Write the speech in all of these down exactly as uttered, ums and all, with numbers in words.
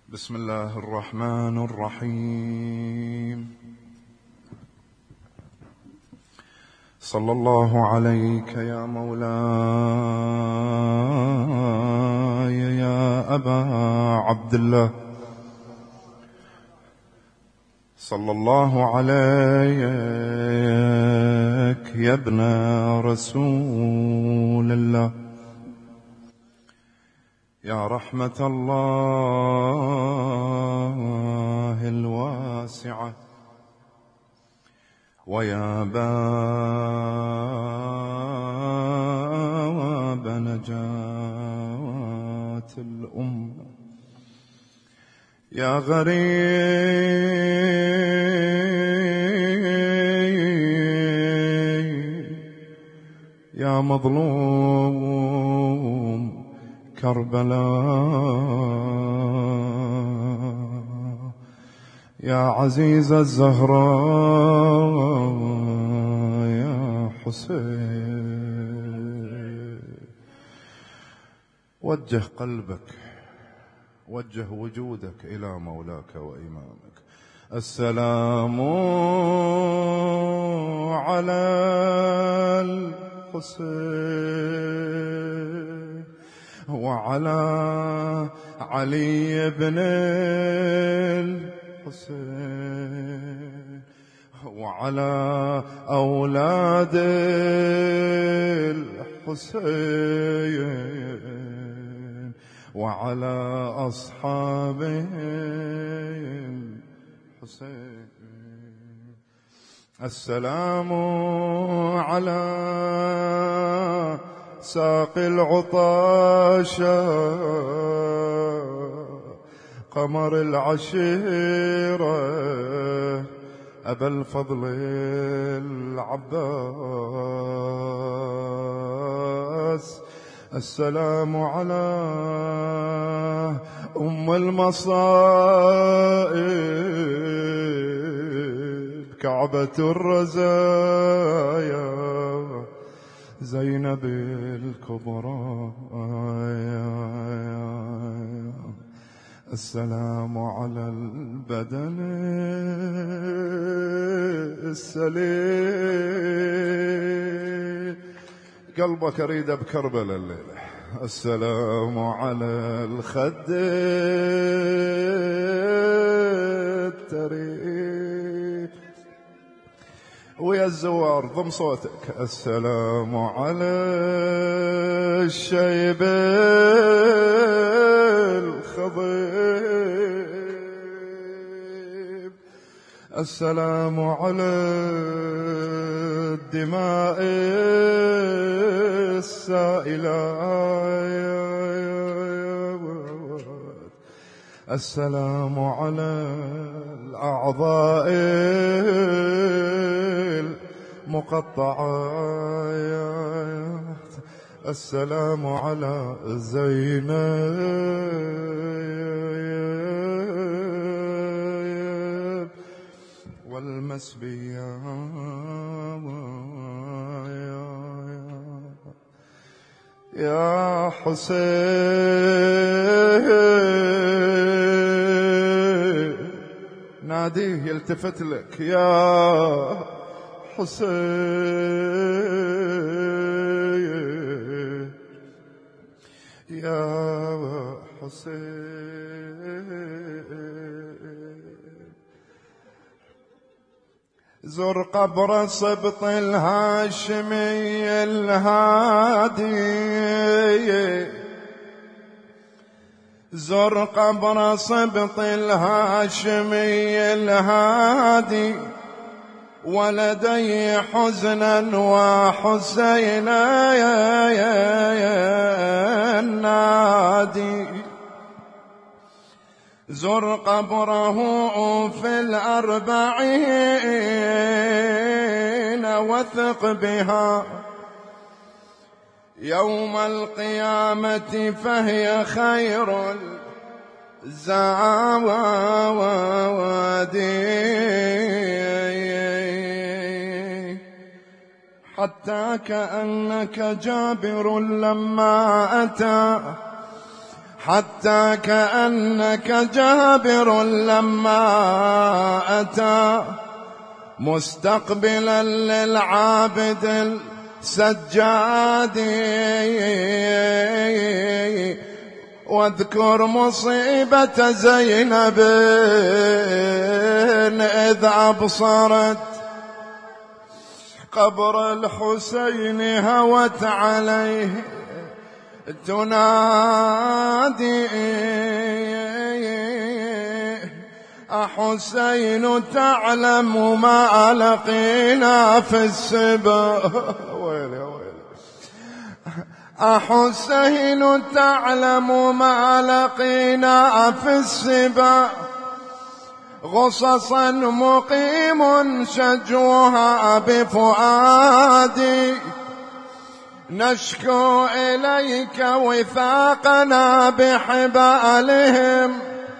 بسم الله الرحمن الرحيم. صلى الله عليك يا مولاي يا أبا عبد الله، صلى الله عليك يا ابن رسول الله، يا رحمة الله الواسعة، ويا باب نجاة الأمة، يا غريب يا مظلوم كربلاء، يا عزيز الزهراء يا حسين. وجه قلبك، وجه وجودك إلى مولاك وإمامك. السلام على الحسين وعلى علي بن الحسين وعلى أولاد الحسين وعلى أصحاب الحسين. السلام على ساقي العطاشة قمر العشيرة أبا الفضل العباس. السلام على أم المصائب كعبة الرزايا زينب الكبرى. السلام على البدن السليم، قلبك أريد بكربلاء الليلة. السلام على الخد التريب، ويا الزوار ضم صوتك. السلام على الشيب الخضيب، السلام على الدماء السائلة، السلام على الأعضاء المقطعة، السلام على زينب والمسبية. يا حسين ناديه يلتفت لك، يا حسين يا حسين. زر قبر سبط الهاشمي الهادي، زر قبر سبط الهاشمي الهادي، ولدي حزنا وحسينا النادي، زر قبره في الأربعين وثق بها يوم القيامة فهي خير الزوادي، حتى كأنك جابر لما أتى حتى كأنك جابر لما أتى مستقبلا للعابد السجاد. واذكر مصيبة زينب إذ أبصرت قبر الحسين هوت عليه تنادي أحسين تعلم ما لقينا في السبا. أحسين تعلم ما لقينا في السبا غصصا مقيم شجوها بفؤادي نشكو إليك وثاقنا بحبالهم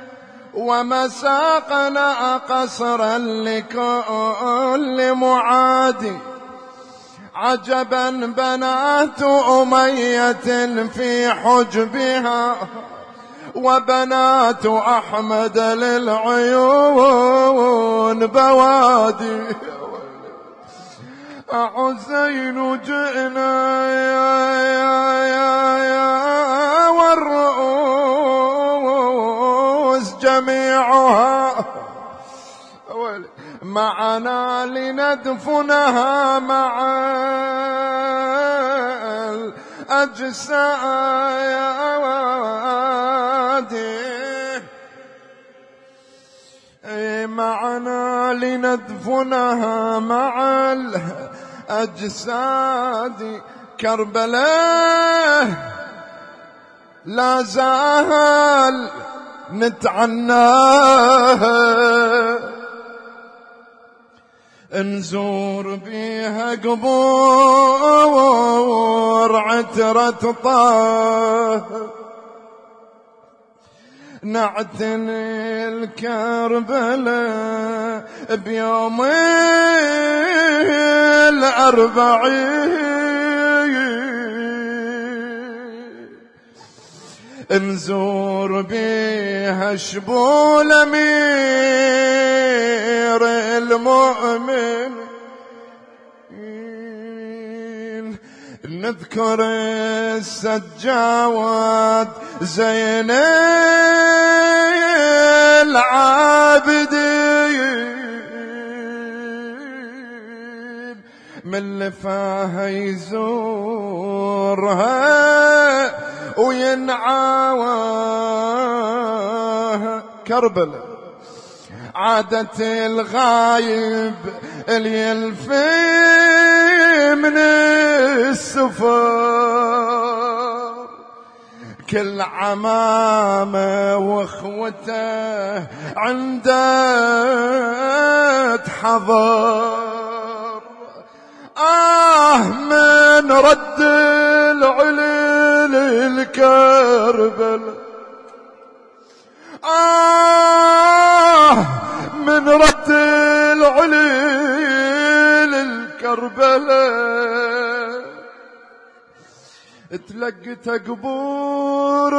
ومساقنا قصرا لكل معادي. عجبا بنات أمية في حجبها وبنات أحمد للعيون بوادي. حسين جئنا يا يا يا يا والرؤوس جميعها معنا لندفنها مع الأجساد. معنا لندفنها مع الأجساد. كربلاء لا زال نتعناها نزور بيها قبور عترة طه نعتني الكربلاء بيوم الأربعين نزور بيها شبول أمير المؤمن نذكر السجاوات زين العابدين من لفاها يزورها وينعاها. كربلاء عادت الغايب اللي يلفي من السفر كل عمامه واخوته عنده حضر. آه من رد العليل الكربلاء آه من رد العليل الكربلاء تلقت قبور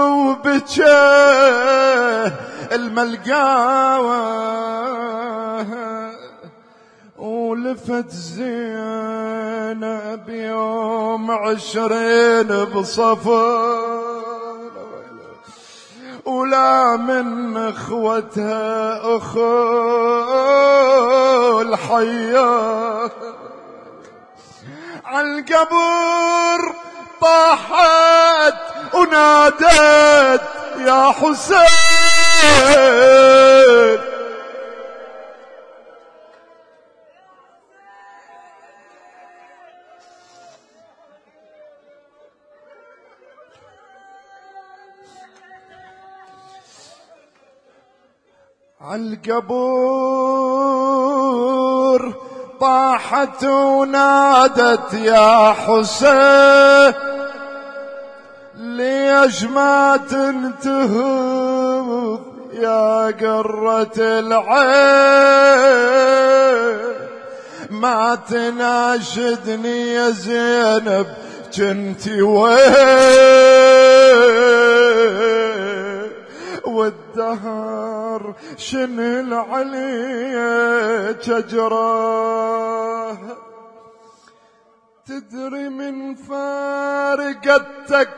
وبكى الملقاوة ولفت زينب يوم عشرين بصفر ولا من اخوتها اخو الحياة عالقبر طاحت ونادت يا حسين عالقبور طاحت ونادت يا حسين ليش ما تنتهض يا قرة العين ما تناشدني يا زينب كنتي وين والدهر شنل عليك أجراه. تدري من فارقتك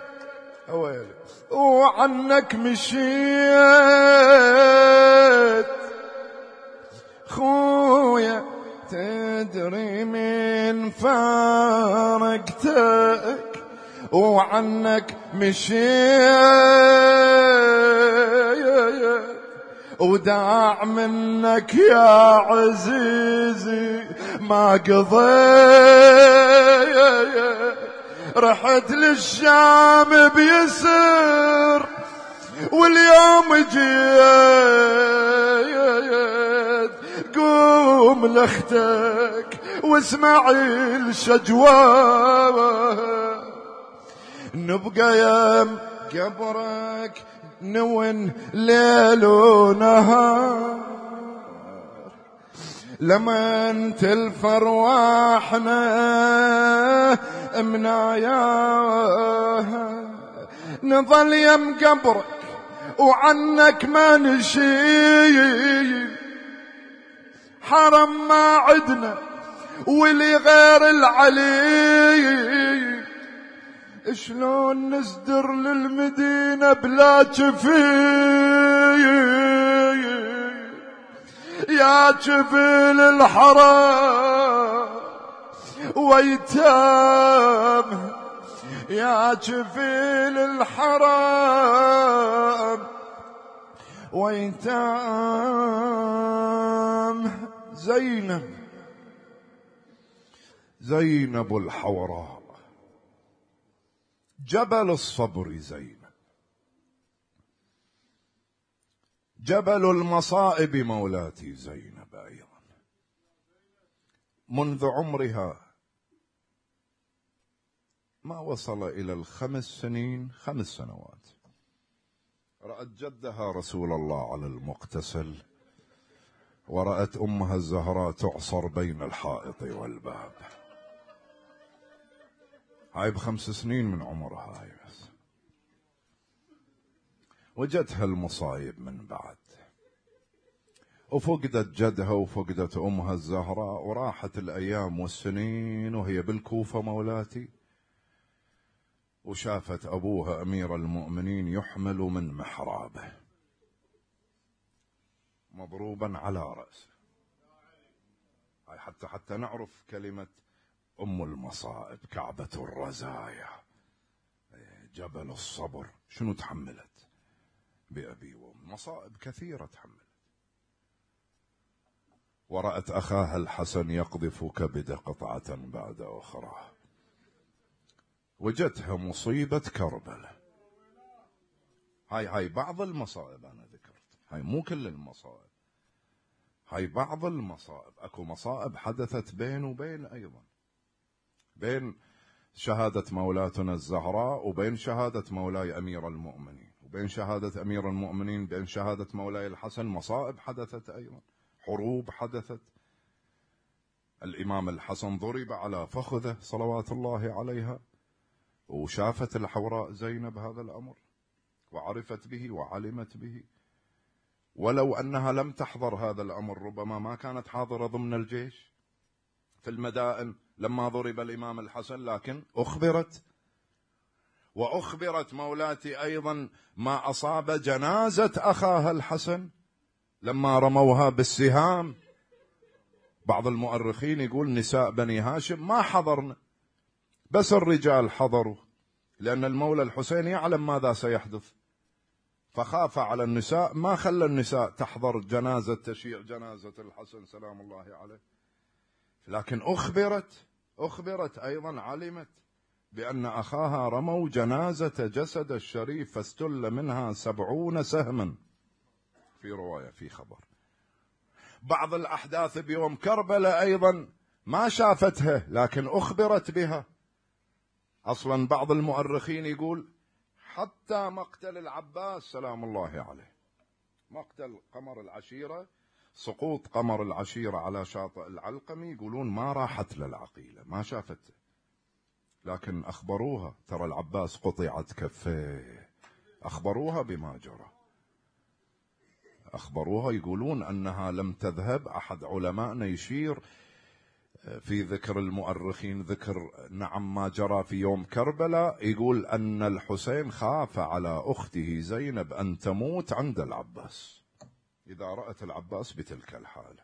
وعنك مشيت خويا، تدري من فارقتك وعنك مشيت، وداع منك يا عزيزي ما قضيت. رحت للشام بيسر واليوم جيت، قوم لختك واسمعي الشجوى، نبقى يم قبرك نون ليل ونهار، لمن تلف ارواحنا مناياها، نظل يم قبرك وعنك ما نشي، حرم ما عدنا ولي غير العلي، شلون نصدر للمدينة بلا جفي، يا جبل الحرام ويتام، يا جبل الحرام ويتام. زينب زينب الحوراء جبل الصبر، زينب جبل المصائب مولاتي زينب أيضا. منذ عمرها ما وصل إلى الخمس سنين، خمس سنوات، رأت جدها رسول الله على المغتسل، ورأت أمها الزهراء تعصر بين الحائط والباب. هاي بخمس سنين من عمرها هاي بس. وجدها المصايب من بعد، وفقدت جدها وفقدت أمها الزهراء، وراحت الأيام والسنين وهي بالكوفة مولاتي، وشافت أبوها أمير المؤمنين يحمل من محرابه مضروبا على رأسه. هاي حتى حتى نعرف كلمة أم المصائب، كعبة الرزايا، جبل الصبر، شنو تحملت بأبي وأم، مصائب كثيرة تحملت. ورأت أخاها الحسن يقذف كبد قطعة بعد أخرى، وجدتها مصيبة كربلاء. هاي هاي بعض المصائب أنا ذكرت، هاي مو كل المصائب، هاي بعض المصائب. أكو مصائب حدثت بين وبين أيضا، بين شهادة مولاتنا الزهراء وبين شهادة مولاي أمير المؤمنين، وبين شهادة أمير المؤمنين بين شهادة مولاي الحسن مصائب حدثت أيضا، حروب حدثت. الإمام الحسن ضرب على فخذه صلوات الله عليها، وشافت الحوراء زينب هذا الأمر وعرفت به وعلمت به، ولو أنها لم تحضر هذا الأمر ربما ما كانت حاضرة ضمن الجيش في المدائن لما ضرب الإمام الحسن، لكن أخبرت. وأخبرت مولاتي أيضا ما أصاب جنازة أخاها الحسن لما رموها بالسهام. بعض المؤرخين يقول نساء بني هاشم ما حضرنا، بس الرجال حضروا، لأن المولى الحسين يعلم ماذا سيحدث، فخاف على النساء، ما خلى النساء تحضر جنازة تشيع جنازة الحسن سلام الله عليه. لكن أخبرت أخبرت أيضا، علمت بأن أخاها رموا جنازة جسد الشريف فاستل منها سبعون سهما، في رواية في خبر. بعض الأحداث بيوم كربلاء أيضا ما شافتها لكن أخبرت بها. أصلا بعض المؤرخين يقول حتى مقتل العباس سلام الله عليه، مقتل قمر العشيرة، سقوط قمر العشيرة على شاطئ العلقمي، يقولون ما راحت للعقيلة ما شافته، لكن أخبروها ترى العباس قطعت كفيه، أخبروها بما جرى. أخبروها يقولون أنها لم تذهب. أحد علمائنا يشير في ذكر المؤرخين ذكر نعم ما جرى في يوم كربلاء، يقول أن الحسين خاف على أخته زينب أن تموت عند العباس إذا رأت العباس بتلك الحالة.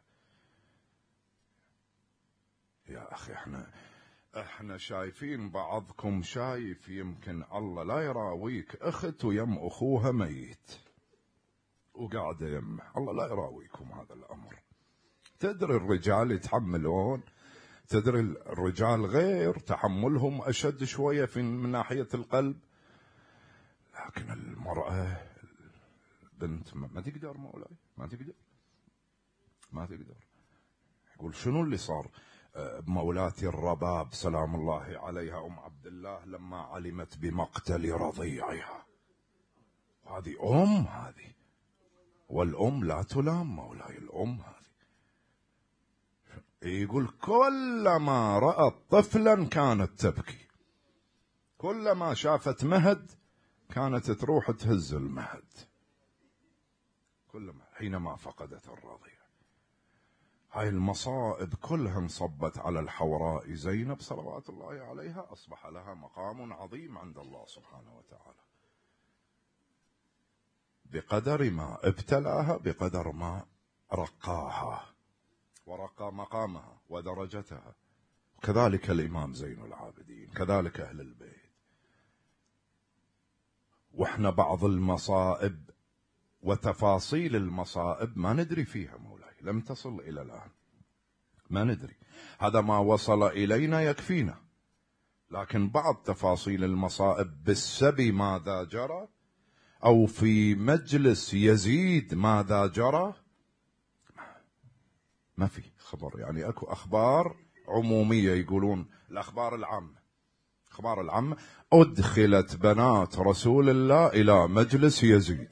يا أخي احنا احنا شايفين بعضكم شايف يمكن الله لا يراويك اخت ويم اخوها ميت وقاعده يمه، الله لا يراويكم هذا الامر. تدري الرجال يتحملون، تدري الرجال غير تحملهم اشد شويه في من ناحيه القلب، لكن المراه البنت ما تقدر مولاي، ما تقدر ما تقدر. يقول شنو اللي صار بمولاتي الرباب سلام الله عليها أم عبد الله لما علمت بمقتل رضيعها. هذه أم، هذه والأم لا تلام مولاي، الأم هذه. يقول كلما رأت طفلا كانت تبكي، كلما شافت مهد كانت تروح تهز المهد، كلما حينما فقدت الرضيع. هاي المصائب كلها انصبت على الحوراء زينب صلوات الله عليها، أصبح لها مقام عظيم عند الله سبحانه وتعالى. بقدر ما ابتلاها بقدر ما رقاها ورقى مقامها ودرجتها. وكذلك الإمام زين العابدين، كذلك أهل البيت. وإحنا بعض المصائب وتفاصيل المصائب ما ندري فيها مولاي، لم تصل إلى الآن، ما ندري. هذا ما وصل إلينا يكفينا، لكن بعض تفاصيل المصائب بالسبي ماذا جرى، أو في مجلس يزيد ماذا جرى، ما في خبر. يعني أكو أخبار عمومية، يقولون الأخبار العامة، أخبار العامة أدخلت بنات رسول الله إلى مجلس يزيد،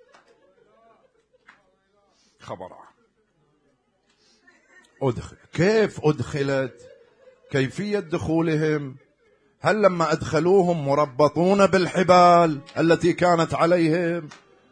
خبر عام. أدخل، كيف أدخلت؟ كيفية دخولهم؟ هل لما أدخلوهم مربطون بالحبال التي كانت عليهم؟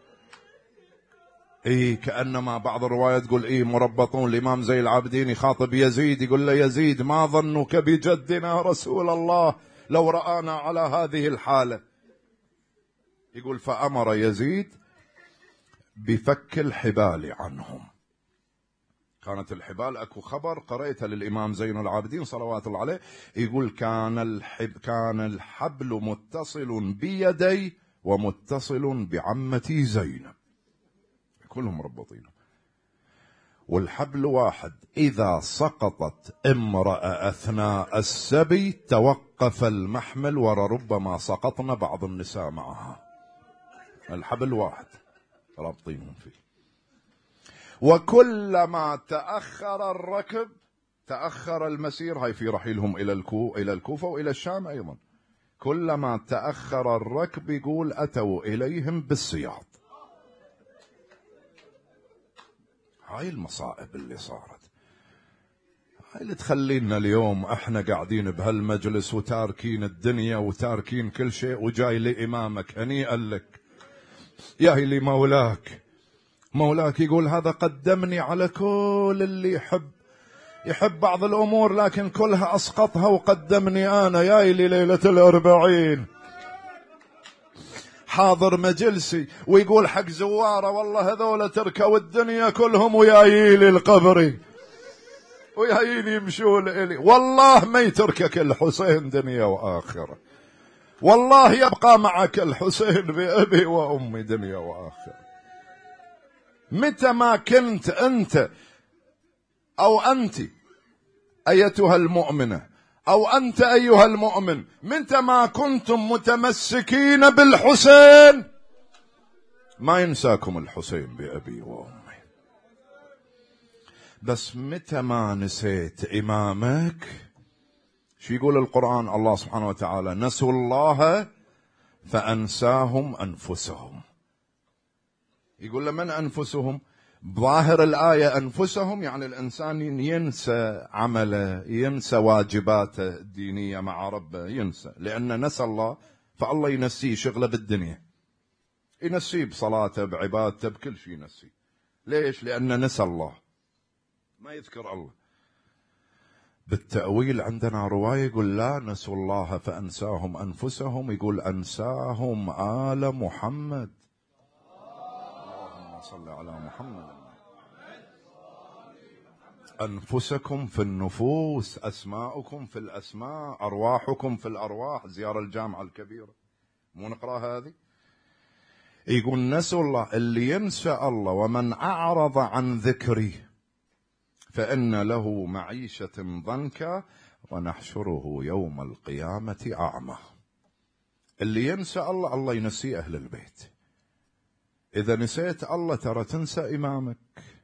إيه، كأنما بعض الروايات تقول إيه مربطون. الإمام زين العابدين يخاطب يزيد يقول له يزيد ما ظنك بجدنا رسول الله لو رآنا على هذه الحالة؟ يقول فأمر يزيد بفك الحبال عنهم. كانت الحبال أكو خبر قرأت للإمام زين العابدين صلوات الله عليه، يقول كان الحب كان الحبل متصل بيدي ومتصل بعمتي زينب، كلهم مربطين، والحبل واحد. إذا سقطت امرأة أثناء السبي توقف المحمل ولربما سقطن بعض النساء معها. الحبل واحد رابطينهم فيه. وكلما تأخر الركب تأخر المسير، هاي في رحيلهم إلى الكو إلى الكوفة وإلى الشام أيضا، كلما تأخر الركب يقول أتوا إليهم بالسياط. هاي المصائب اللي صارت، هاي اللي تخلينا اليوم احنا قاعدين بهالمجلس وتاركين الدنيا وتاركين كل شيء وجاي لإمامك هنيئا لك يا لي مولاك. مولاك يقول هذا قدمني على كل اللي يحب يحب بعض الأمور لكن كلها أسقطها وقدمني أنا يا لي ليلة الأربعين حاضر مجلسي، ويقول حق زواره والله هذول تركوا الدنيا كلهم ويايلي القبري ويايلي يمشون إلي. والله ما يتركك الحسين دنيا وآخرة، والله يبقى معك الحسين بأبي وأمي دنيا وآخرة. متى ما كنت أنت أو أنت أيتها المؤمنة أو أنت أيها المؤمن، متى ما كنتم متمسكين بالحسين ما ينساكم الحسين بأبي وأمي. بس متى ما نسيت إمامك، شو يقول القرآن؟ الله سبحانه وتعالى نسوا الله فأنساهم أنفسهم. يقول لمن أنفسهم؟ ظاهر الآية أنفسهم، يعني الإنسان ينسى عمله، ينسى واجباته الدينية مع ربه، ينسى، لأن نسى الله فالله ينسيه شغله بالدنيا، ينسيه بصلاته بعبادته بكل شيء ينسيه. ليش؟ لأن نسى الله، ما يذكر الله. بالتأويل عندنا رواية يقول لا نسوا الله فأنساهم أنفسهم، يقول أنساهم آل محمد. اللهم صل على محمد. أنفسكم في النفوس، أسماؤكم في الأسماء، أرواحكم في الأرواح. زيارة الجامعة الكبيرة مو نقرأ هذه؟ يقول نسوا الله، اللي ينسى الله ومن أعرض عن ذكري فإن له معيشة ضنكا ونحشره يوم القيامة أعمى. اللي ينسى الله الله ينسي أهل البيت. إذا نسيت الله ترى تنسى إمامك.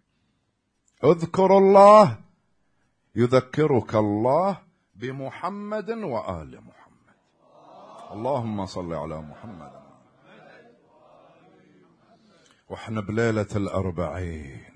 اذكر الله يذكرك الله بمحمد وآل محمد. اللهم صل على محمد. واحنا بليلة الأربعين،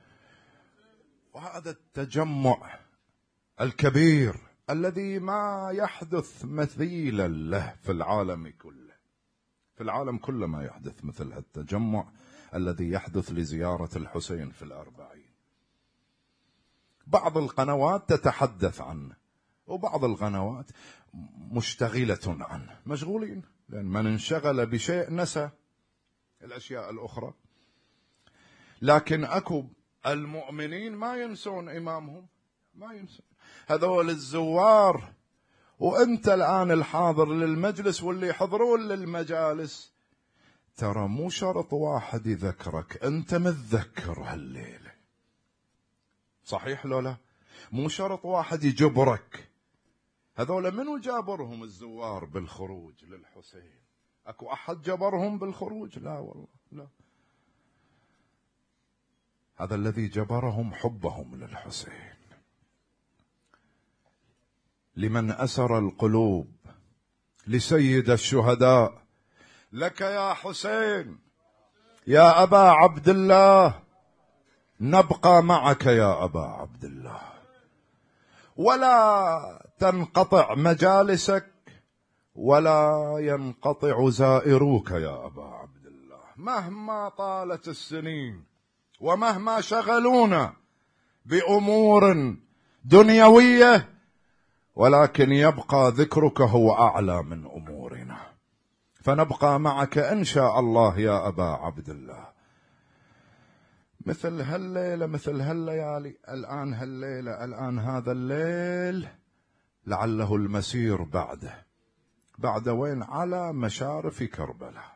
وهذا التجمع الكبير الذي ما يحدث مثيلا له في العالم كله. في العالم كله ما يحدث مثل التجمع الذي يحدث لزيارة الحسين في الأربعين. بعض القنوات تتحدث عنه وبعض القنوات مشتغلة عنه، مشغولين، لأن من انشغل بشيء نسى الأشياء الأخرى. لكن أكو المؤمنين ما ينسون إمامهم، ما ينسون. هذول الزوار وأنت الآن الحاضر للمجلس واللي يحضرون للمجالس، ترى مو شرط واحد يذكرك، أنت متذكر هالليلة، صحيح لو لا؟ مو شرط واحد يجبرك. هذول منو جابرهم الزوار بالخروج للحسين؟ أكو أحد جبرهم بالخروج؟ لا والله لا. هذا الذي جبرهم حبهم للحسين. لمن أسر القلوب لسيد الشهداء لك يا حسين يا أبا عبد الله، نبقى معك يا أبا عبد الله، ولا تنقطع مجالسك ولا ينقطع زائروك يا أبا عبد الله، مهما طالت السنين ومهما شغلونا بأمور دنيوية، ولكن يبقى ذكرك هو أعلى من أمورنا، فنبقى معك إن شاء الله يا أبا عبد الله. مثل هالليلة مثل هالليالي، الآن هالليلة الآن هذا الليل لعله المسير بعده، بعد وين؟ على مشارف كربلاء.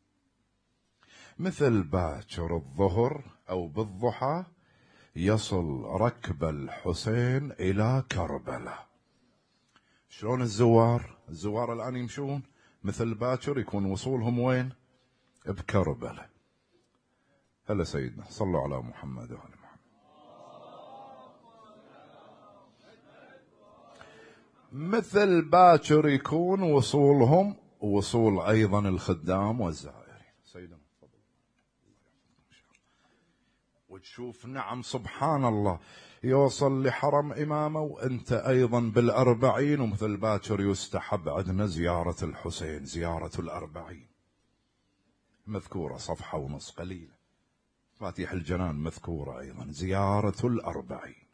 مثل باكر الظهر أو بالضحى يصل ركب الحسين إلى كربلاء. شلون الزوار؟ الزوار الآن يمشون مثل باكر يكون وصولهم وين؟ بكربلاء. هلا سيدنا صلوا على محمد وآل محمد. مثل باكر يكون وصولهم وصول أيضا الخدام والزائرين. سيدنا وتشوف نعم سبحان الله يوصل لحرم إمامه وأنت أيضا بالأربعين، ومثل باكر يستحب عندنا زيارة الحسين، زيارة الأربعين مذكورة صفحة ونص قليلة. فاتح الجنان مذكورة أيضا زيارة الأربعين.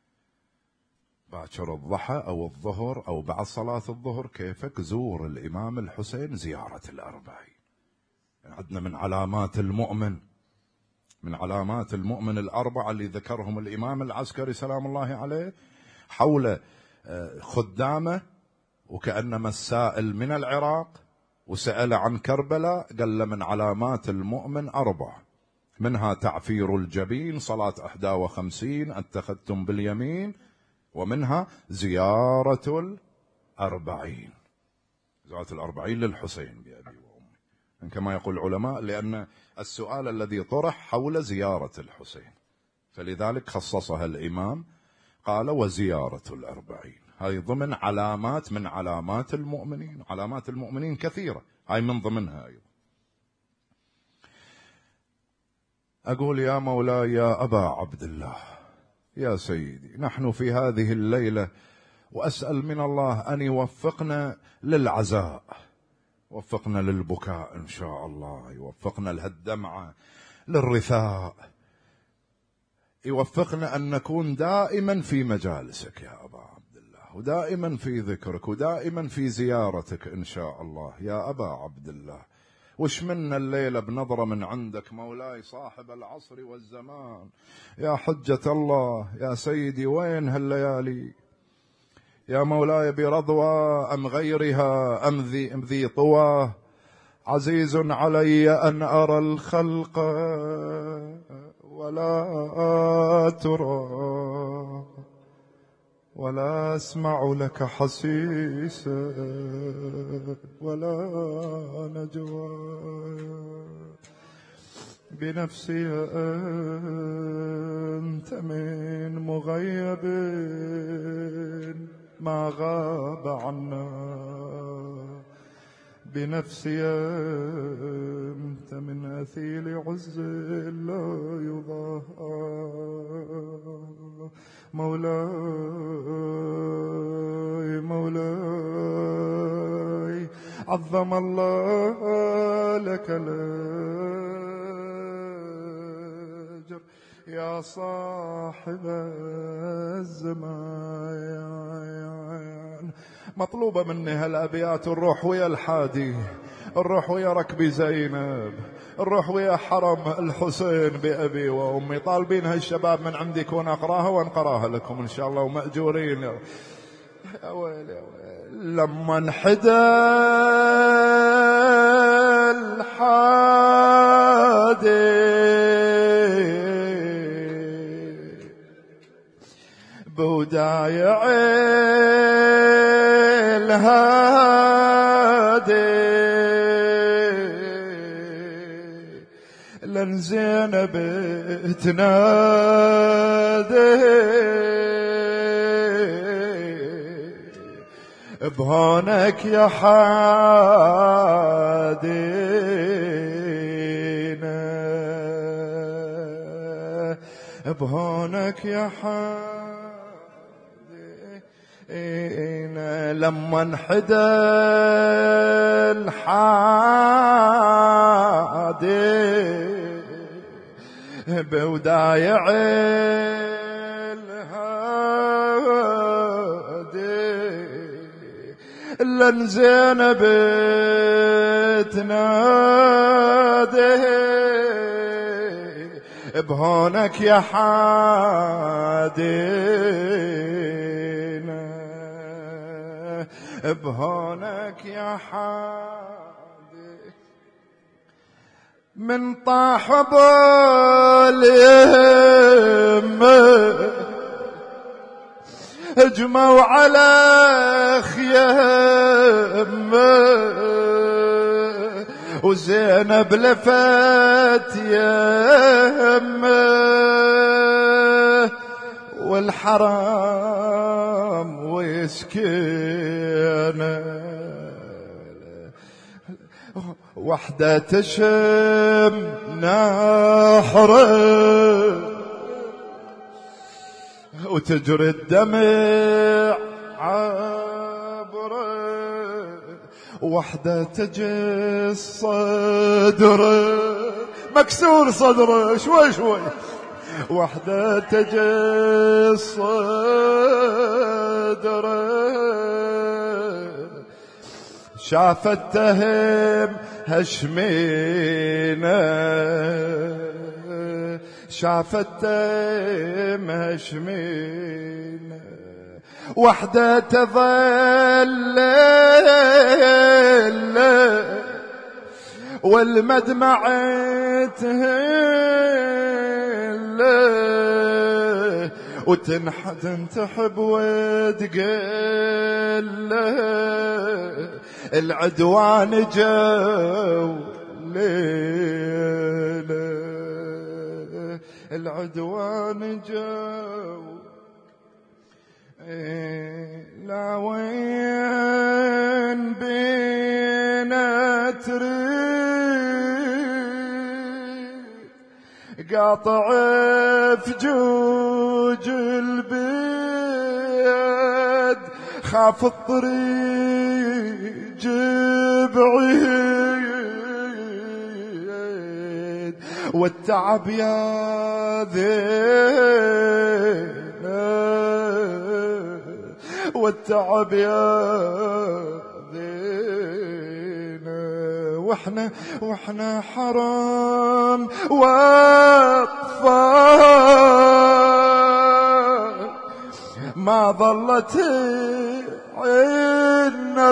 باكر الضحى أو الظهر أو بعد صلاة الظهر كيفك زور الإمام الحسين زيارة الأربعين. عندنا من علامات المؤمن، من علامات المؤمن الأربعة اللي ذكرهم الإمام العسكري سلام الله عليه حول خدامه، وكأنما السائل من العراق وسأل عن كربلاء، قال له من علامات المؤمن أربعة، منها تعفير الجبين صلاة أحدى وخمسين اتخذتم باليمين، ومنها زيارة الأربعين، زيارة الأربعين للحسين بأبي وأمي كما يقول العلماء، لأن السؤال الذي طرح حول زيارة الحسين، فلذلك خصصها الإمام قال وزيارة الأربعين. هاي ضمن علامات من علامات المؤمنين، علامات المؤمنين كثيرة، هاي من ضمنها أيضا. أقول يا مولاي يا أبا عبد الله يا سيدي، نحن في هذه الليلة وأسأل من الله أن يوفقنا للعزاء، وفقنا للبكاء إن شاء الله، يوفقنا لهالدمعة، للرثاء، يوفقنا أن نكون دائما في مجالسك يا أبا عبد الله، ودائما في ذكرك، ودائما في زيارتك إن شاء الله يا أبا عبد الله. وش منا الليلة بنظرة من عندك مولاي صاحب العصر والزمان يا حجة الله يا سيدي، وين هالليالي يا مولاي، برضوى أم غيرها أم ذي, أم ذي طوى؟ عزيز علي أن أرى الخلق ولا ترى، ولا أسمع لك حسيسا ولا نجوى. بنفسي أنت من مغيب ما غاب عنا، بنفسي أنت من أثيل عز لا يضاهى. مولاي مولاي عظم الله لك الأجر يا صاحب الزمان. مطلوبة مني هالأبيات، الروح ويا الحادي، الروح ويا ركبي زينب، الروح ويا حرم الحسين بأبي وأمي. طالبين هالشباب من عندي كون أقراها وانقراها لكم إن شاء الله ومأجورين. يا ويلي يا ويلي لما انحدى الحادي بودايع الهادي لن زينب تنادي بهونك يا حادينا، بهونك يا حادينا. لما انحدى الحادي بودايع لن زينب تنادي بهونك يا حادينا، بهونك يا حادي. من طاح باليمه هجموا على خيامه وزينب لفت يمه والحرام ويسكنه. وحدة تشم نحره وتجري الدمع عبره، وحدة تجي صدره مكسور صدره شوي شوي، وحدة تجي صدره شافت تهم هشمينه، شافت تهم هشمينه. وحدة تظل والمدمع تهل وتنحد تحب وتقل العدوان جو ليلة، العدوان جو لا وين بينا تريد قاطع فجوج البيد، خاف الطريق بعيد والتعب يا ذيل والتعب يأذينا، واحنا واحنا حرام واطفال ما ظلت عيننا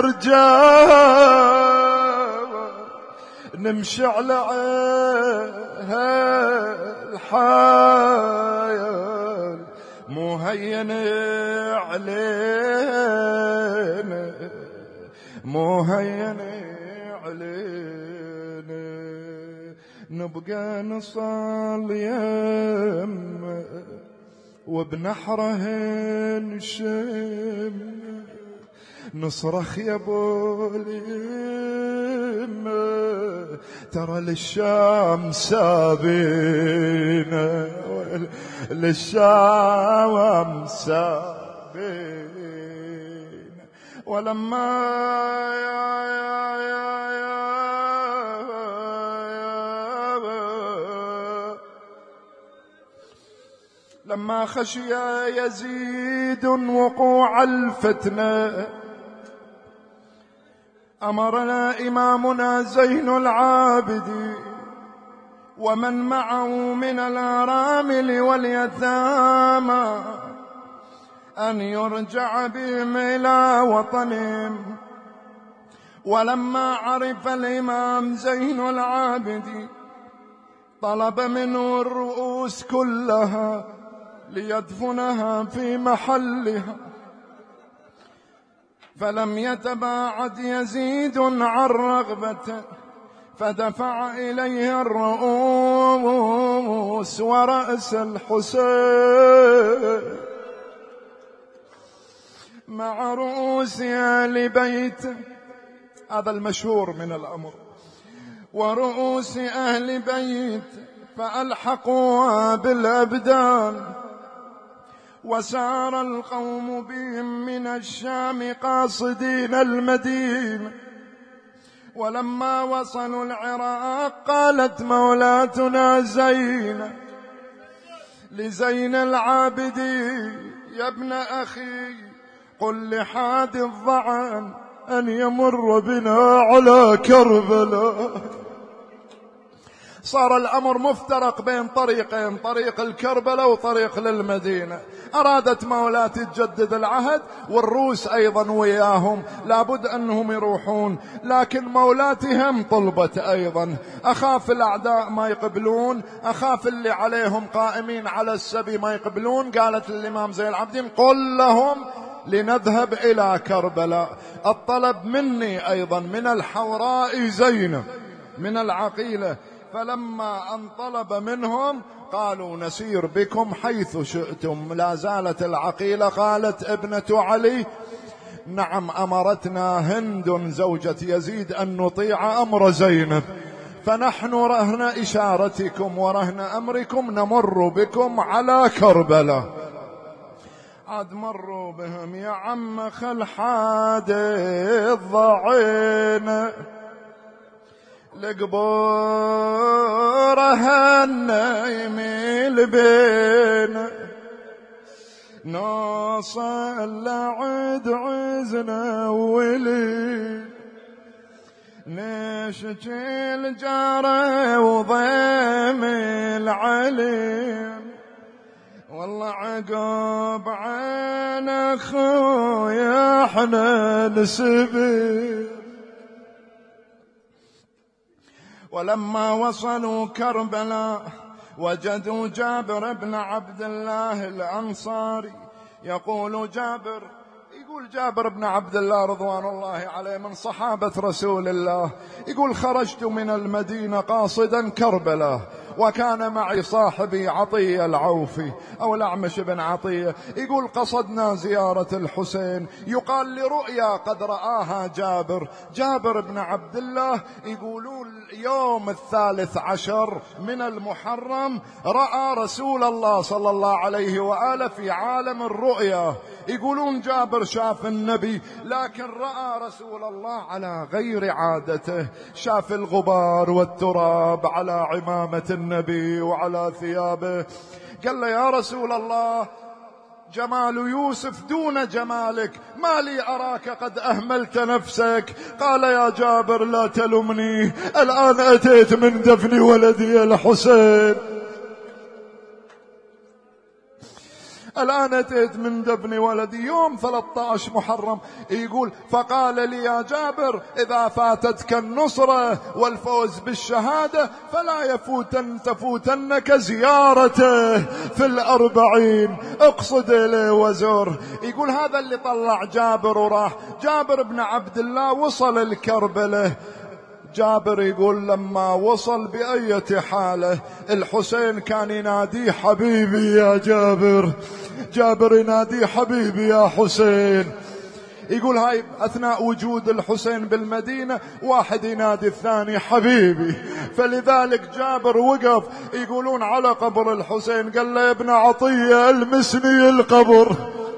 رجال نمشي على هالحياة مو هين علينا، مو هين علينا، نبقى نصل يمه وبنحره نشم، نصرخ يا ابو اليمه ترى للشام سابينا، للشام سابينا. ولما يا يا يا يا لما خشي يزيد وقوع الفتنة أمرنا إمامنا زين العابدين ومن معه من الأرامل واليتامى أن يرجع بهم إلى وطنهم. ولما عرف الإمام زين العابدين طلب منه الرؤوس كلها ليدفنها في محلها، فلم يتباعد يزيد عن رغبته فدفع إليه الرؤوس ورأس الحسين مع رؤوس آل بيته، هذا المشهور من الأمر، ورؤوس أهل بيته، فألحقوها بالأبدان. وسار القوم بهم من الشام قاصدين المدينة. ولما وصلوا العراق قالت مولاتنا زينب لزين العابدين يا ابن أخي قل لحادي الظعن أن يمر بنا على كربلاء. صار الأمر مفترق بين طريقين، طريق الكربلاء وطريق للمدينة. أرادت مولاتي تجدد العهد والروس أيضا وياهم لابد أنهم يروحون، لكن مولاتي هم طلبت أيضا، أخاف الأعداء ما يقبلون، أخاف اللي عليهم قائمين على السبي ما يقبلون. قالت للإمام زين العابدين قل لهم لنذهب إلى كربلاء. الطلب مني أيضا من الحوراء زينب من العقيلة، فلما أن طلب منهم قالوا نسير بكم حيث شئتم. لا زالت العقيلة قالت ابنة علي نعم أمرتنا هند زوجة يزيد أن نطيع أمر زينب، فنحن رهن إشارتكم ورهن أمركم نمر بكم على كربلاء. عاد مروا بهم يا عم خل حاد الضعين لقبورها النايمين بين نوصل لعد عزنا ولي نشجي الجارة وضيم العليم والله عقب عين اخويا احنا نسبي. ولما وصلوا كربلاء وجدوا جابر بن عبد الله الأنصاري. يقول جابر يقول جابر بن عبد الله رضوان الله عليه من صحابة رسول الله، يقول خرجت من المدينة قاصدا كربلاء وكان معي صاحبي عطية العوفي أو الأعمش بن عطية. يقول قصدنا زيارة الحسين، يقال لرؤيا قد رآها جابر جابر بن عبد الله. يقولون يوم الثالث عشر من المحرم رأى رسول الله صلى الله عليه وآله في عالم الرؤيا. يقولون جابر شاف النبي لكن رأى رسول الله على غير عادته، شاف الغبار والتراب على عمامة النبي وعلى ثيابه. قال له يا رسول الله جمال يوسف دون جمالك، ما لي أراك قد أهملت نفسك. قال يا جابر لا تلمني، الآن أتيت من دفن ولدي الحسين، الآن أتيت من دفن ولدي يوم ثلاثة عشر محرم. يقول فقال لي يا جابر إذا فاتتك النصرة والفوز بالشهادة فلا يفوتن تفوتنك زيارته في الأربعين، اقصد إليه وزور. يقول هذا اللي طلع جابر وراح. جابر بن عبد الله وصل الكربلة. جابر يقول لما وصل بأية حالة الحسين كان يناديه حبيبي يا جابر، جابر يناديه حبيبي يا حسين. يقول هاي أثناء وجود الحسين بالمدينة واحد ينادي الثاني حبيبي، فلذلك جابر وقف يقولون على قبر الحسين قال له يا ابن عطية المسني القبر.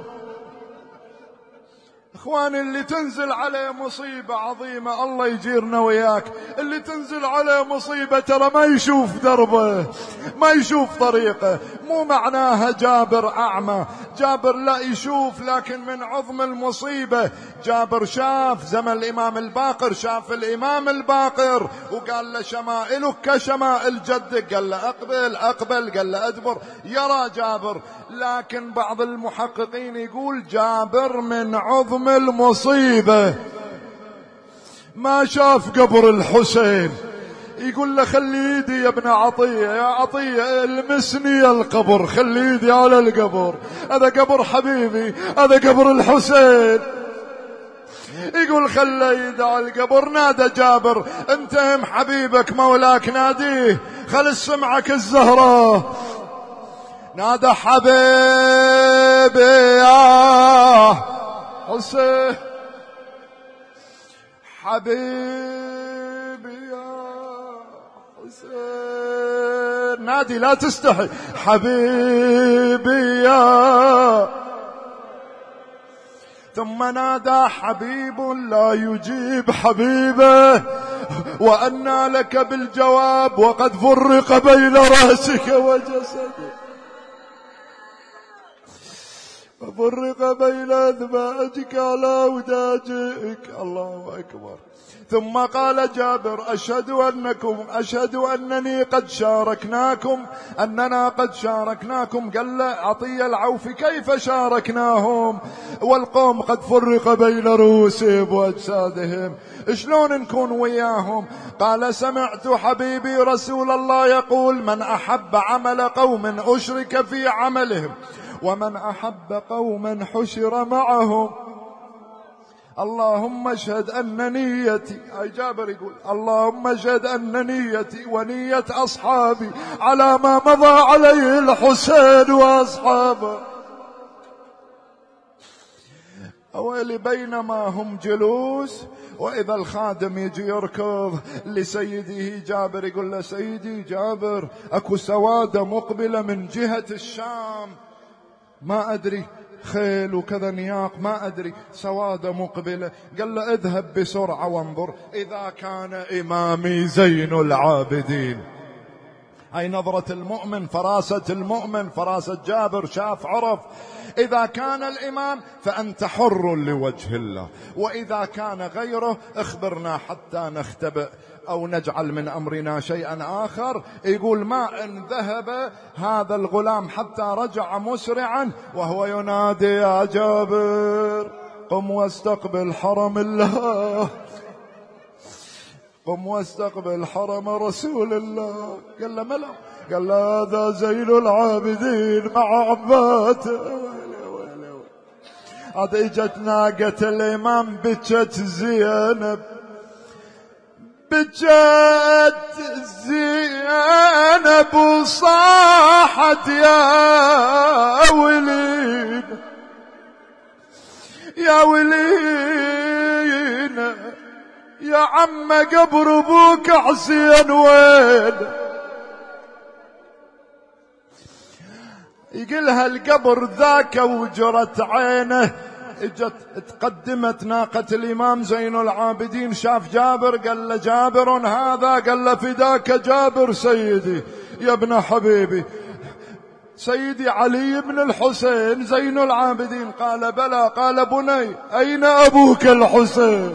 اخواني اللي تنزل عليه مصيبة عظيمة الله يجيرنا وياك، اللي تنزل عليه مصيبة ترى ما يشوف دربه ما يشوف طريقه. مو معناها جابر أعمى، جابر لا يشوف، لكن من عظم المصيبة جابر شاف زمن الإمام الباقر، شاف الإمام الباقر وقال له شمائلك كشمائل جدك، قال له أقبل أقبل، قال له أدبر. يرى جابر، لكن بعض المحققين يقول جابر من عظم المصيبة ما شاف قبر الحسين. يقول له خلي ايدي يا ابن عطية، يا عطية المسني القبر، خلي ايدي على القبر، هذا قبر حبيبي، هذا قبر الحسين. يقول خلي ايدي على القبر. نادى جابر انتهم حبيبك مولاك ناديه، خل سمعك الزهراء. نادى حبيبي يا حسين، حبيبي يا حسين، نادي لا تستحي، حبيبي يا. ثم نادى حبيب لا يجيب حبيبه، وأنى لك بالجواب وقد فرق بين رأسك وجسدك، وفرق بين أذباجك على وداجك. الله أكبر. ثم قال جابر أشهد أنكم أشهد أنني قد شاركناكم أننا قد شاركناكم. قال له عطية العوفي كيف شاركناهم والقوم قد فرق بين رؤوسهم وأجسادهم، شلون نكون وياهم؟ قال سمعت حبيبي رسول الله يقول من أحب عمل قوم أشرك في عملهم ومن أحب قوما حشر معهم. اللهم اشهد أن نيتي، أي جابر يقول اللهم اشهد أن نيتي ونية أصحابي على ما مضى عليه الحسين وأصحابه. أولي بينما هم جلوس وإذا الخادم يجي يركض لسيده جابر يقول له سيدي جابر أكو سوادة مقبلة من جهة الشام، ما أدري خيل وكذا نياق، ما أدري سوادة مقبلة. قال له اذهب بسرعة وانظر إذا كان إمامي زين العابدين. هاي نظرة المؤمن، فراسة المؤمن، فراسة جابر، شاف عرف. إذا كان الإمام فأنت حر لوجه الله، وإذا كان غيره اخبرنا حتى نختبئ أو نجعل من أمرنا شيئا آخر. يقول ما إن ذهب هذا الغلام حتى رجع مسرعا وهو ينادي يا جابر قم واستقبل حرم الله، قم واستقبل حرم رسول الله. قال له ملا، قال له هذا زين العابدين مع عباته. هذا اجت ناقة الإمام بجت زينب، بجت زينب وصاحت يا ولين يا ولين يا عم قبر ابوك حسين وين؟ يقلها القبر ذاك وجرت عينه. اجت تقدمت ناقة الإمام زين العابدين، شاف جابر قال له جابر هذا، قال له فداك جابر سيدي يا ابن حبيبي. سيدي علي بن الحسين زين العابدين. قال بلى. قال بني أين أبوك الحسين؟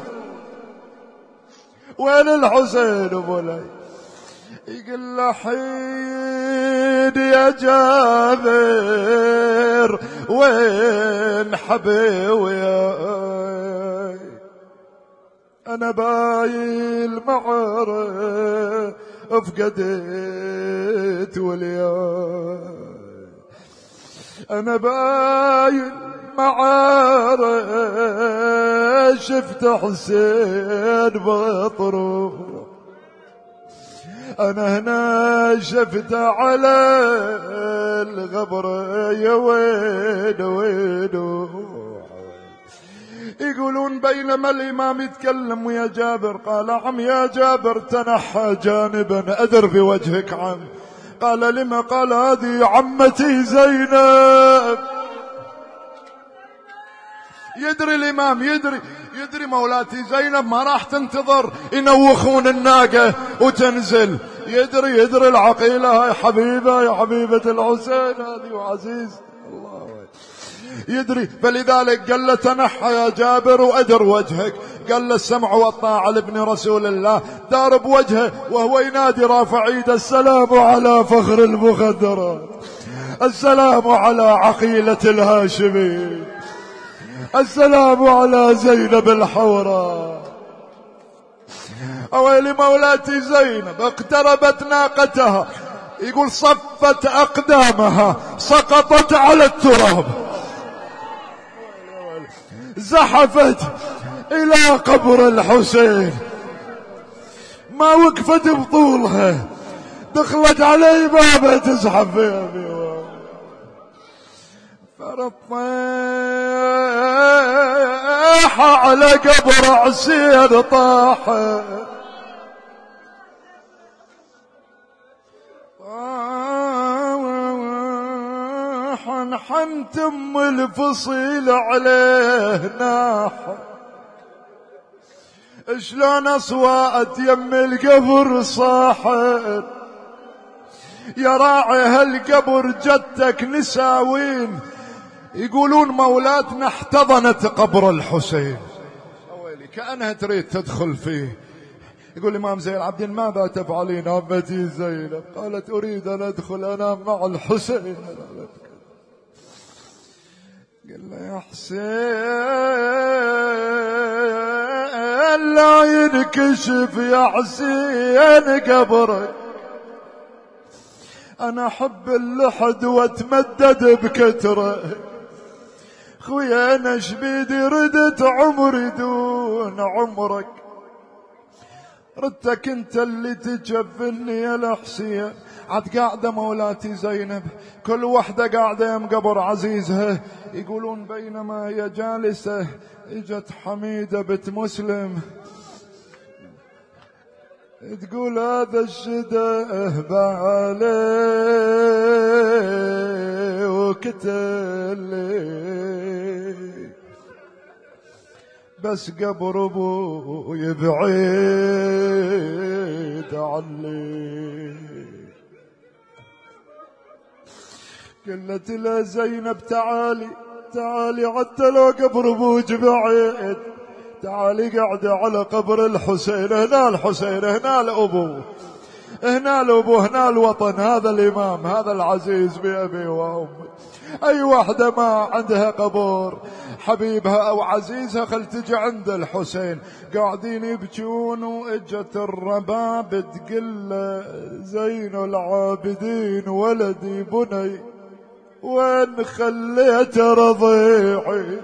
وين الحسين بني؟ يقول له حين يا جابر وين حبيبي؟ أنا باي المعرة افقدت والياي، أنا باي المعرة شفت حسين بطروح، أنا هنا شفت على الغبر يا وين وين. يقولون بينما الإمام يتكلم ويا جابر قال عم يا جابر تنحى جانبا أدر بوجهك عم. قال لما؟ قال هذه عمتي زينب. يدري الإمام، يدري يدري مولاتي زينب ما راح تنتظر ينوخون الناقة وتنزل. يدري يدري العقيلة هاي حبيبة يا حبيبة الحسين هذه وعزيز الله يدري. فلذلك قال له تنحى يا جابر وأدر وجهك. قال له السمع والطاعة لابن رسول الله. دار بوجهه وهو ينادي رافع ايده السلام على فخر المخدرات، السلام على عقيلة الهاشمي، السلام على زينب الحوراء. أويلي مولاتي زينب اقتربت ناقتها، يقول صفت أقدامها سقطت على التراب، زحفت إلى قبر الحسين، ما وقفت بطولها، دخلت علي بابه تزحف فيها فيها فرطيح على قبر عسير طاح حنحنت ام الفصيل عليه ناح. شلون اصوات يم القبر صاحت يا راعي هالقبر جدتك نساوين. يقولون مولاتنا احتضنت قبر الحسين أويلي كأنها تريد تدخل فيه. يقول الإمام زين العابدين ماذا تفعلين عمتي زينب؟ قالت أريد أن أدخل أنام مع الحسين. قال له يا حسين لا ينكشف يا حسين قبرك، أنا أحب اللحد واتمدد بكتره، خويا أنا شبيدي ردت عمري دون عمرك، ردتك انت اللي تجفني يا الحسين. عاد قاعدة مولاتي زينب كل وحدة قاعدة يم قبر عزيزها. يقولون بينما هي جالسة اجت حميدة بنت مسلم تقول هذا الشده بعلي وكتلي بس قبر ابوي بعيد عني. قلت له زينب تعالي تعالي حتى لو قبر ابوك بعيد، تعالي قاعدة على قبر الحسين، هنا الحسين هنا الأبو هنا الأبو هنا الوطن، هذا الإمام هذا العزيز بأبي وأمي. أي واحدة ما عندها قبر حبيبها أو عزيزها خل تجي عند الحسين. قاعدين يبكون وإجت الرباب تقل زين العابدين ولدي بني وين خليت رضيعي؟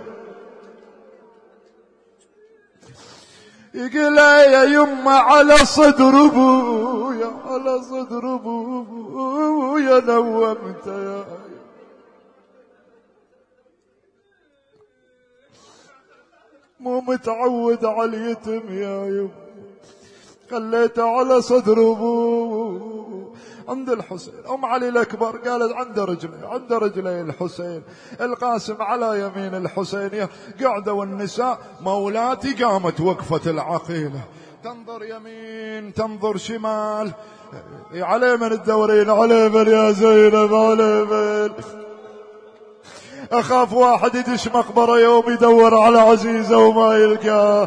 يقول يا يما على صدر ابويا على صدر ابويا نومت يا مو متعود على اليتم يا يما، خليته على صدر ابوه عند الحسين. ام علي الاكبر قالت عند رجلي عند رجلي الحسين. القاسم على يمين الحسين قعدوا والنساء. مولاتي قامت وقفت العقيله تنظر يمين تنظر شمال على من تدورين؟ على من يا زينب؟ على من؟ أخاف واحد يدش مقبرة يوم يدور على عزيزة وما يلقاه.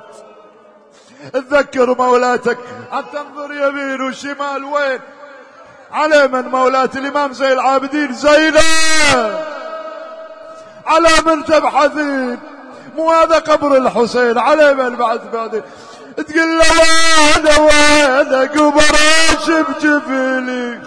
تذكر مولاتك، عم تنظر يمين وشمال وين؟ على من مولات الإمام زين العابدين؟ زينب على من تبحثين؟ مو هذا قبر الحسين؟ على من بعد بعدين تقول له وانا وانا قبر شب جبلي.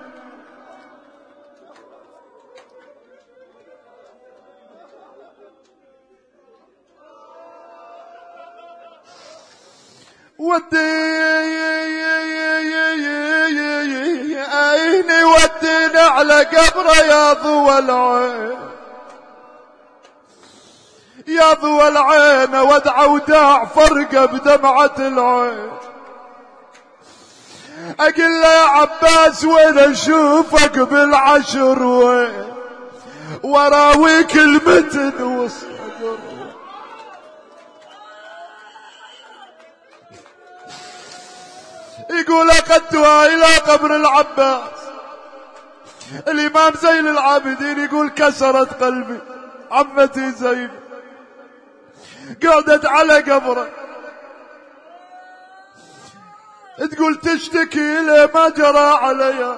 وديني وديني على قبره يا ضوى العين، يا ضوى العين ودع وداع فرقه بدمعة العين. اقول له يا عباس وين اشوفك بالعشر وين، وراويك المتن والصدر. يقول اخذتها الى قبر العباس الامام زين العابدين، يقول كسرت قلبي عمتي زينب، قعدت على قبره تقول تشتكي له ما جرى عليها،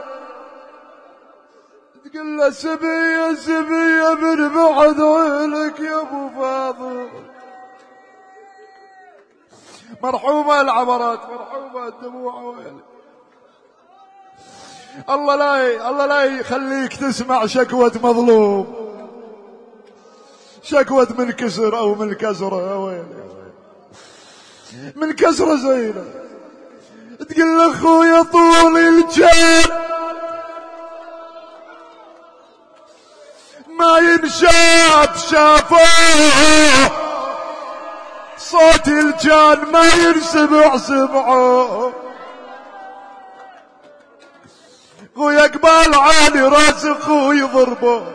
تقول له سبية سبية من بعد عينك يا ابو فاضل. مرحومة العبرات، مرحومة الدموع ويلي. الله لا الله لا يخليك تسمع شكوى مظلوم، شكوى من كسر او من كسرة يا ويلي، من كسرة زينب. تقول له اخويا طول الجان ما ينشاف شافوه، صوت الجان ما ينسمع سمعوه. خويا قبال عالي راس اخوي ضربه،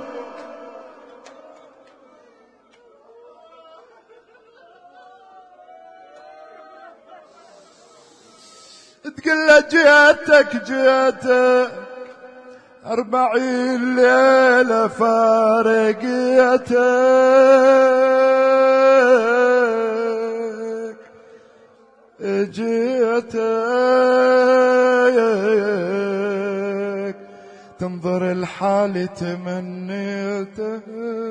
تقول له جيتك جيتك أربعين ليلة فارقيتك، جيتك تنظر الحال تمنيتك.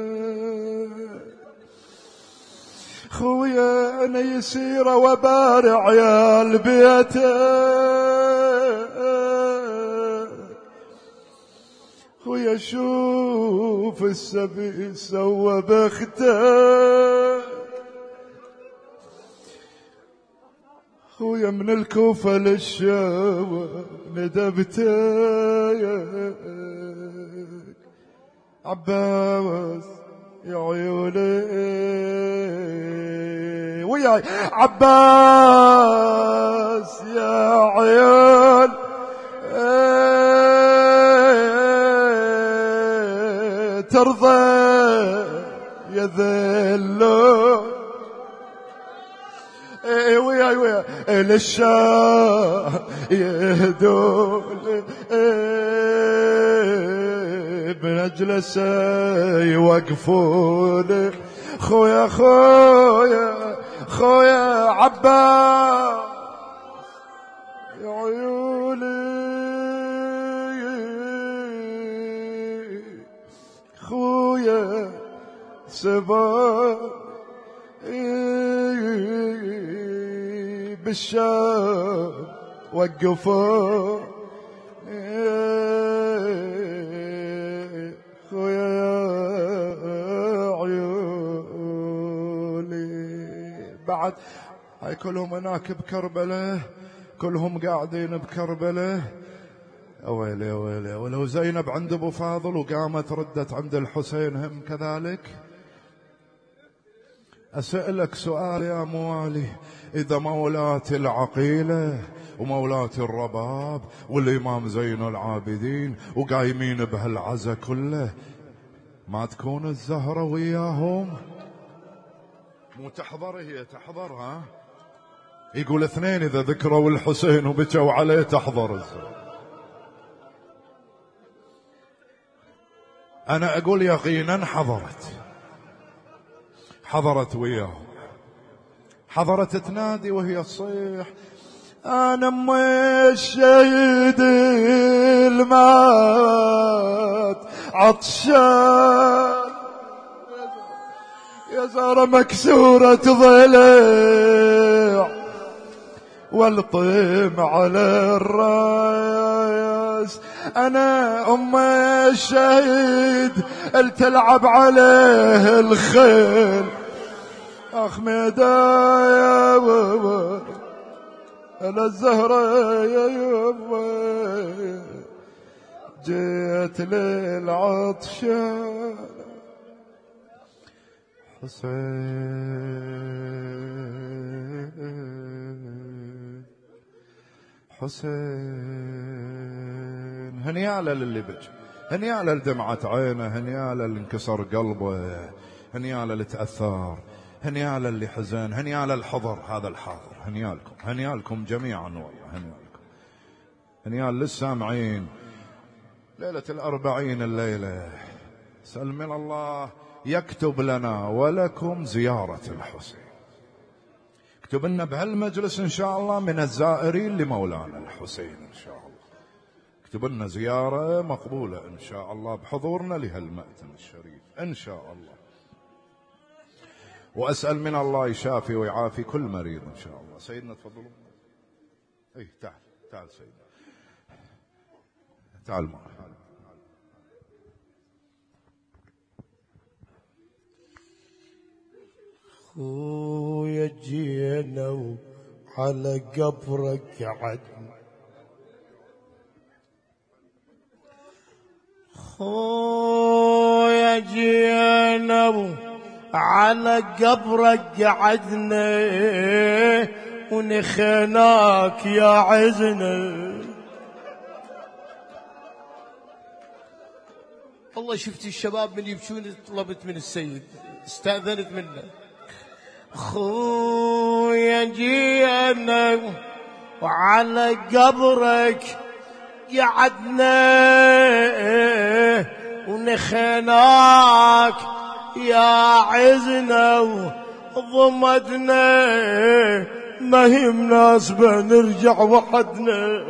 خويا أنا يسير وبارع عيال بيتك، خويا شوف السبي سوى بختك. خويا من الكوفة للشام ندبتك، عباس يا عيوني وياي، عباس يا عيون ترضى يا ذلون وياي وياي للشام يهدون بنجلس يوقفون. خويا خويا خويا عباس يا عيوني، خويا سبا بالشام وقفوا. خويا عيوني بعد هاي كلهم هناك بكربلة، كلهم قاعدين بكربلة. ويلي ويلي. ولو زينب عند ابو فاضل وقامت ردت عند الحسين هم كذلك. أسألك سؤال يا موالي، إذا مولاتي العقيلة ومولاتي الرباب والإمام زين العابدين وقايمين بهالعزة كله، ما تكون الزهرة وياهم؟ مو تحضر هي؟ تحضر ها؟ يقول اثنين إذا ذكروا الحسين وبكوا عليه تحضر الزهر. أنا أقول يقينا حضرت، حضرت وياه، حضرت تنادي وهي تصيح أنا أم الشهيد المات عطشان يا زهرة مكسورة ضلع والطيم على الراس. أنا أم الشهيد التلعب عليه الخيل أخ مدايا بابا أنا الزهرة يا يابا جيت للعطشان حسين حسين. هنياله للي بج، هنياله لدمعة عينه، هنياله اللي انكسر قلبه، هنياله اللي تأثر، هنياله اللي حزن، هنياله الحضر هذا الحاضر. هنيالكم هنيالكم جميعا والله، هنيالكم هنيال للسامعين ليلة الأربعين الليلة. سأل من الله يكتب لنا ولكم زيارة الحسين، اكتب لنا بهالمجلس إن شاء الله من الزائرين لمولانا الحسين إن شاء الله، اكتب لنا زيارة مقبولة إن شاء الله بحضورنا لهالمأتم الشريف إن شاء الله. وأسأل من الله يشافي ويعافي كل مريض إن شاء الله. سيدنا تفضلوا. اي تعال تعال سيدنا، تعال معي. خويا جينا على قبرك عدنا، خويا جينا على قبرك قعدنا ونخناك يا عزنا. والله شفت الشباب من يبكون طلبت من السيد، استأذنت منه. خويا جينا وعلى قبرك قعدنا ونخناك يا عزنا وضمدنا، ما هي مناسبة نرجع وحدنا،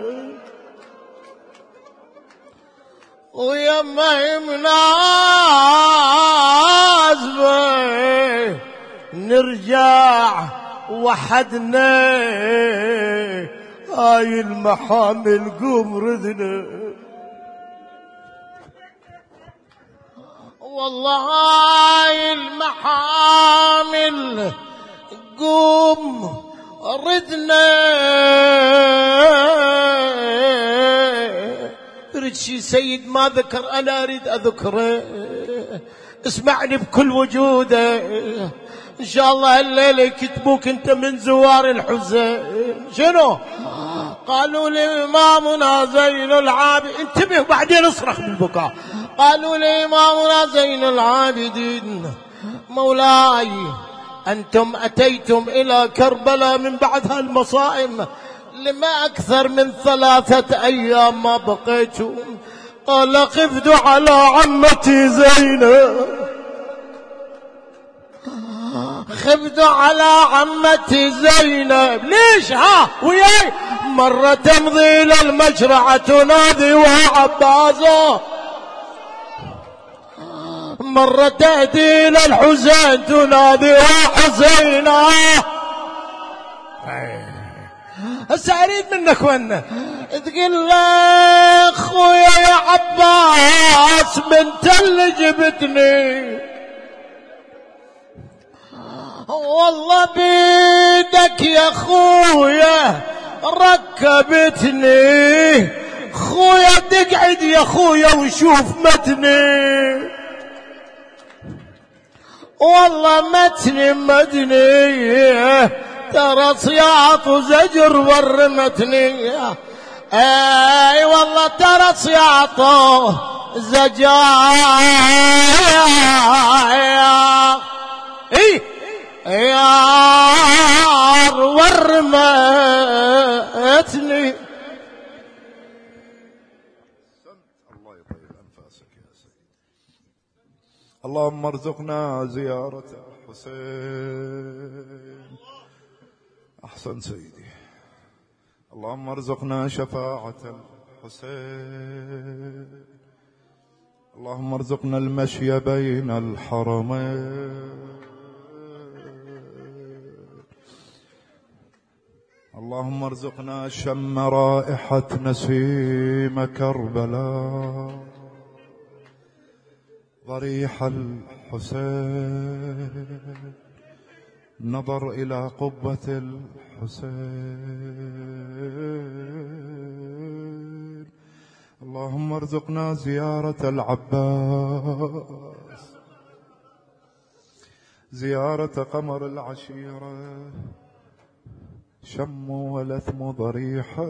ويا ما هي مناسبة نرجع وحدنا، هاي المحامل قوم ردنا. والله هاي المحامل قوم ردنا. اريد شي سيد ما ذكر انا اريد اذكره، اسمعني بكل وجوده ان شاء الله الليله يكتبوك انت من زوار الحسين. شنو قالوا لامامنا زين العابدين، انتبه بعدين اصرخ بالبكاء. قالوا لامامنا زين العابدين مولاي انتم اتيتم الى كربلاء من بعد هالمصائب لما اكثر من ثلاثه ايام ما بقيتم. قال خفت على عمتي زينب، خفت على عمتي زينب. ليش ها وياي؟ مرة تمضي للمشرعة تنادي وعباسه، مرة تأتي للحسين تنادي وحسينا. هسه اريد منك وانا تقول له خويا يا عباس بنت اللي جبتني، والله بيدك يا خويا ركبتني، خويا تقعد يا خويا وشوف متني، والله متني مدني ترى صياط وزجر ورمتني. اي والله ترى صياط زجر اي يا ورمتني. اللهم ارزقنا زيارة الحسين. أحسن سيدي. اللهم ارزقنا شفاعة الحسين. اللهم ارزقنا المشي بين الحرمين. اللهم ارزقنا شم رائحة نسيم كربلاء، ضريح الحسين، نظر إلى قبة الحسين. اللهم ارزقنا زيارة العباس، زيارة قمر العشيرة، شم ولثم ضريحه.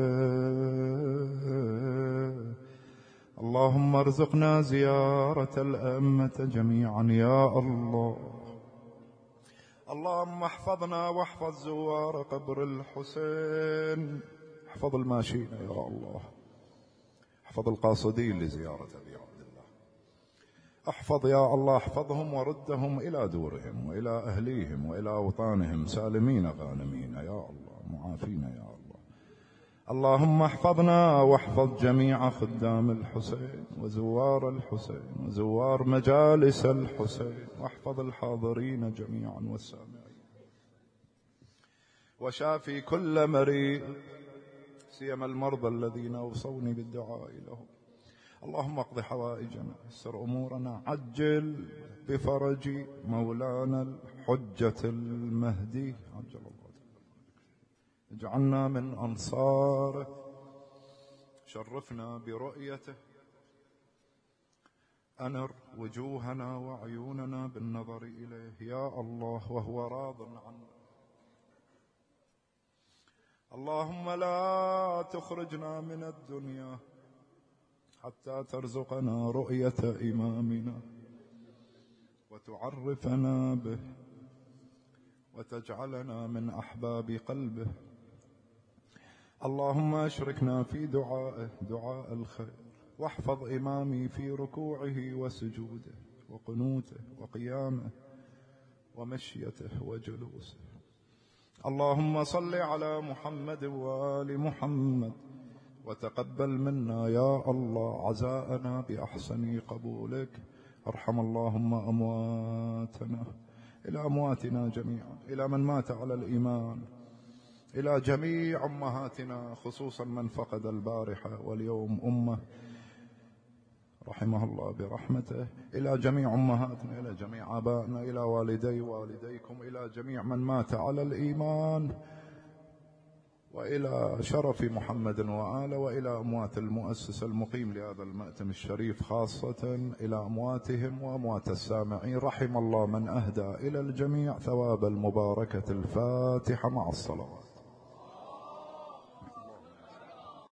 اللهم ارزقنا زيارة الأئمة جميعا يا الله. اللهم احفظنا واحفظ زوار قبر الحسين، احفظ الماشين يا الله، احفظ القاصدين لزيارة أبي عبد الله، احفظ يا الله، احفظهم وردهم إلى دورهم وإلى أهليهم وإلى أوطانهم سالمين غانمين يا الله، معافين يا الله. اللهم احفظنا واحفظ جميع خدام الحسين وزوار الحسين وزوار مجالس الحسين، واحفظ الحاضرين جميعا والسامعين، وشافي كل مريض، سيما المرضى الذين أوصوني بالدعاء لهم. اللهم اقض حوائجنا، يسر أمورنا، عجل بفرج مولانا الحجة المهدي عجل الله، اجعلنا من أنصاره، شرفنا برؤيته، أنر وجوهنا وعيوننا بالنظر إليه يا الله وهو راض عنا. اللهم لا تخرجنا من الدنيا حتى ترزقنا رؤية إمامنا وتعرفنا به وتجعلنا من أحباب قلبه. اللهم اشركنا في دعائه دعاء الخير، واحفظ إمامي في ركوعه وسجوده وقنوته وقيامه ومشيته وجلوسه. اللهم صل على محمد وآل محمد، وتقبل منا يا الله عزاءنا بأحسن قبولك. ارحم اللهم أمواتنا، إلى أمواتنا جميعا، إلى من مات على الإيمان، إلى جميع أمهاتنا، خصوصا من فقد البارحة واليوم أمه رحمه الله برحمته، إلى جميع أمهاتنا، إلى جميع آبائنا، إلى والدي والديكم، إلى جميع من مات على الإيمان، وإلى شرف محمد وآله، وإلى أموات المؤسس المقيم لهذا المأتم الشريف خاصة، إلى أمواتهم وأموات السامعين. رحم الله من أهدى إلى الجميع ثواب المباركة. الفاتحة مع الصلوات.